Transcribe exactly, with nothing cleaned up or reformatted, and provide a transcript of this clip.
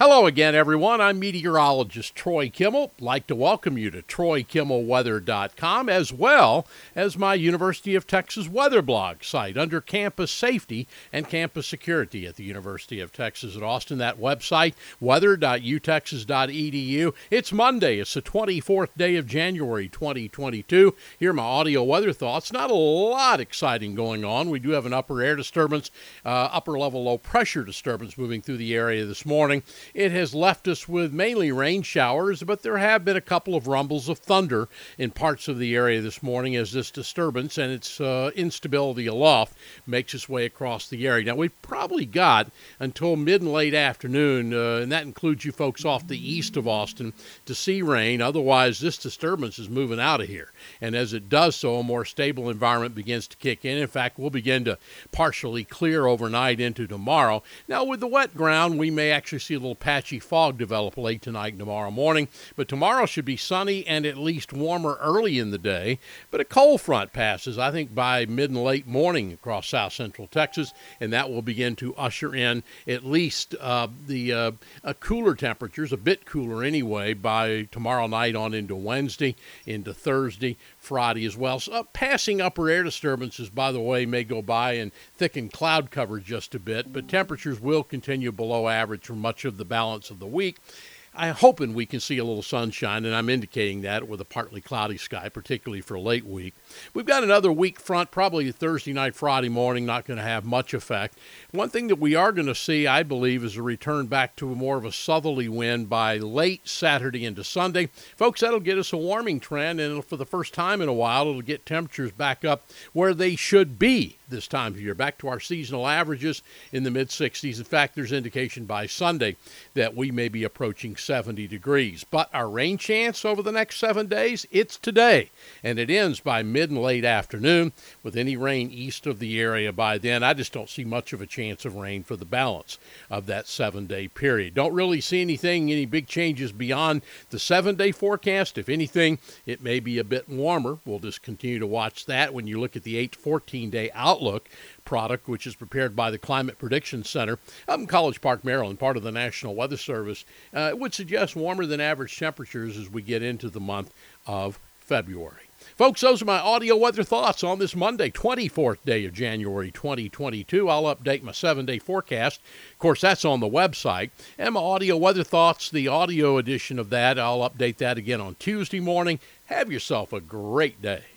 Hello again, everyone. I'm meteorologist Troy Kimmel. I'd like to welcome you to troy kimmel weather dot com, as well as my University of Texas weather blog site under campus safety and campus security at the University of Texas at Austin. That website, weather dot u texas dot e d u. It's Monday. It's the twenty-fourth day of January, twenty twenty-two. Here are my audio weather thoughts. Not a lot exciting going on. We do have an upper air disturbance, uh, upper level low pressure disturbance moving through the area this morning. It has left us with mainly rain showers, but there have been a couple of rumbles of thunder in parts of the area this morning as this disturbance and its uh, instability aloft makes its way across the area. Now, we've probably got until mid and late afternoon, uh, and that includes you folks off the east of Austin, to see rain. Otherwise, this disturbance is moving out of here. And as it does so, a more stable environment begins to kick in. In fact, we'll begin to partially clear overnight into tomorrow. Now, with the wet ground, we may actually see a little patchy fog develop late tonight and tomorrow morning, but tomorrow should be sunny and at least warmer early in the day. But a cold front passes, I think, by mid and late morning across south central Texas, and that will begin to usher in at least uh, the uh, uh, cooler temperatures, a bit cooler anyway, by tomorrow night on into Wednesday, into Thursday, Friday as well. So, uh, passing upper air disturbances, by the way, may go by and thicken cloud cover just a bit, but temperatures will continue below average for much of the balance of the week. I'm hoping we can see a little sunshine, and I'm indicating that with a partly cloudy sky, particularly for late week. We've got another weak front, probably Thursday night, Friday morning, not going to have much effect. One thing that we are going to see, I believe, is a return back to more of a southerly wind by late Saturday into Sunday. Folks, that'll get us a warming trend, and for the first time in a while, it'll get temperatures back up where they should be this time of year, back to our seasonal averages in the mid sixties. In fact, there's indication by Sunday that we may be approaching seventy degrees. But our rain chance over the next seven days, it's today, and it ends by mid and late afternoon with any rain east of the area by then. I just don't see much of a chance of rain for the balance of that seven-day period. Don't really see anything, any big changes beyond the seven-day forecast. If anything, it may be a bit warmer. We'll just continue to watch that when you look at the eight to fourteen-day outlook product, which is prepared by the Climate Prediction Center up in College Park, Maryland, part of the National Weather Service. Uh, it would suggest warmer than average temperatures as we get into the month of February. Folks, those are my audio weather thoughts on this Monday, twenty-fourth day of January, twenty twenty-two. I'll update my seven-day forecast. Of course, that's on the website. And my audio weather thoughts, the audio edition of that, I'll update that again on Tuesday morning. Have yourself a great day.